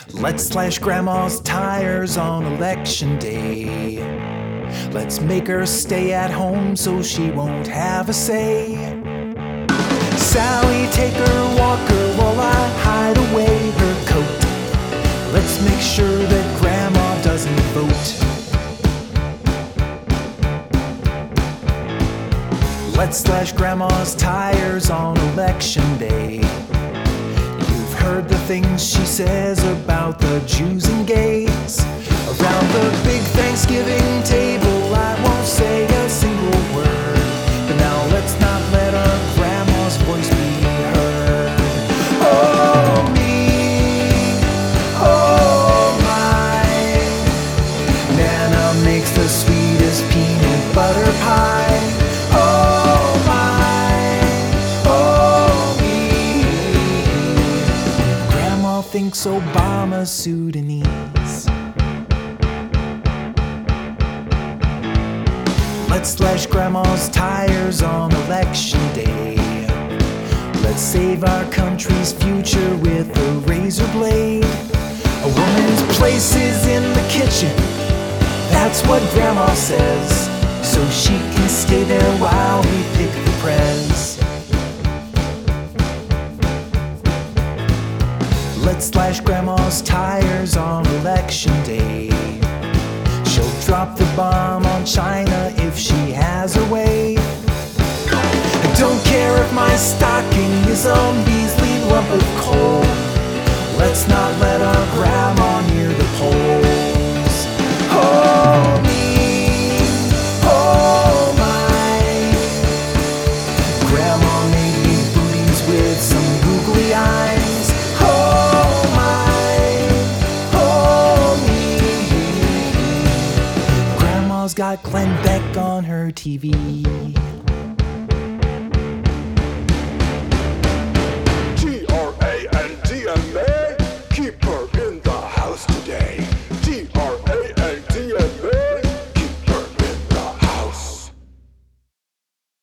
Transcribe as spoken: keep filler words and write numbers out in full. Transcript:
Let's slash grandma's tires on election day. Let's make her stay at home so she won't have a say. Sally, take her walker while I hide away her coat. Let's make sure that grandma doesn't vote. Let's slash grandma's tires on election day. You've heard the things she says about the Jews and gays. Around the big Thanksgiving table I won't say a single word, but now let's not let our grandma's voice be heard. Oh me, oh my, Nana makes the sweetest peanut butter pie. Oh my, oh me, Grandma thinks Obama's Sudanese. Let's slash grandma's tires on election day. Let's save our country's future with a razor blade. A woman's place is in the kitchen, that's what grandma says, so she can stay there while we pick the prez. Let's slash grandma's tires on election day. She'll drop the bomb on China if she has her way. I don't care if my stocking is a measly lump of coal. Let's not let our grandma near the polls. Oh me, oh my, Grandma made me booties with some googly eyes. Oh my, oh me, Grandma's got Glenn Beck on her T V.